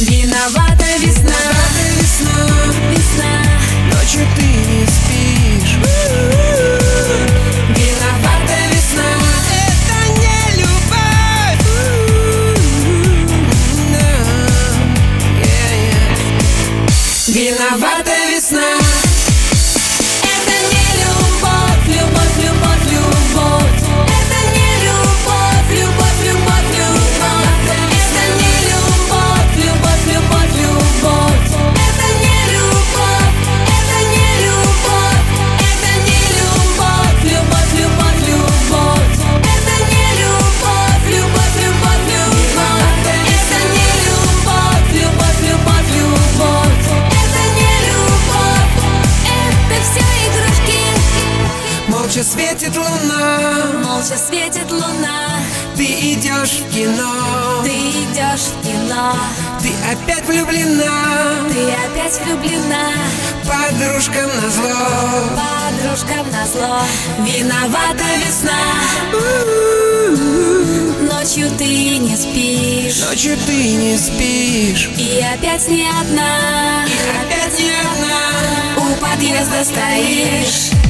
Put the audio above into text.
Виновата весна, весна. Ночью ты не спишь. Виновата весна, Это не любовь. виновата весна. Это не любовь, любовь, любовь, любовь. Это не любовь, любовь, любовь, любовь. Это не любовь, любовь, любовь, любовь. Это не любовь, это не любовь. Это не любовь, любовь, любовь, любовь. Это не любовь, любовь, любовь, любовь. Это не любовь, любовь, любовь, любовь. Это не любовь, это все игрушки. Молча светит луна, Молча светит луна, ты идешь в кино. ты идешь в кино, Ты опять влюблена, ты опять влюблена, подружкам назло. подружкам назло. Виновата весна, ночью ты не спишь, Ночью ты не спишь. и опять не одна, Опять не одна. у подъезда стоишь.